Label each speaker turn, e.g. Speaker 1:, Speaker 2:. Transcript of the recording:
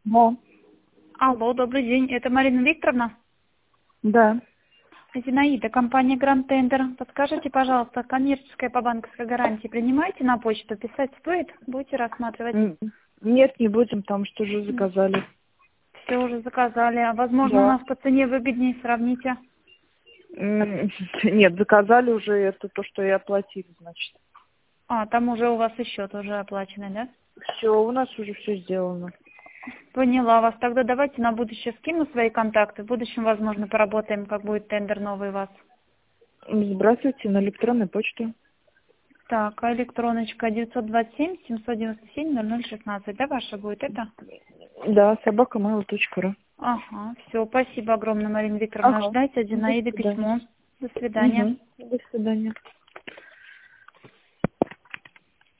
Speaker 1: Да,
Speaker 2: Алло, добрый день. Это Марина Викторовна?
Speaker 1: да.
Speaker 2: Зинаида, компания Grand Tender. Подскажите, пожалуйста, коммерческая по банковской гарантии принимаете на почту? Писать стоит? Будете рассматривать?
Speaker 1: Нет, не будем, там что же заказали.
Speaker 2: Все уже заказали. А возможно, у
Speaker 1: Да.
Speaker 2: нас по цене выгоднее, сравните.
Speaker 1: Нет, заказали уже, это то, что и оплатили, значит.
Speaker 2: А, там уже у вас и счет уже оплаченный, да?
Speaker 1: Все, у нас уже все сделано.
Speaker 2: Поняла вас. Тогда давайте на будущее скину свои контакты. В будущем, возможно, поработаем, как будет тендер новый у вас.
Speaker 1: Сбрасывайте на электронную почту.
Speaker 2: Так, а электроночка 927-797-0016. Да, ваша будет это?
Speaker 1: Да, собакамейл.ру.
Speaker 2: Ага, все, спасибо огромное, Марина Викторовна.
Speaker 1: Ага.
Speaker 2: Ждайте от
Speaker 1: До
Speaker 2: Зинаиды
Speaker 1: свидания.
Speaker 2: письмо. До свидания.
Speaker 1: Угу. До свидания.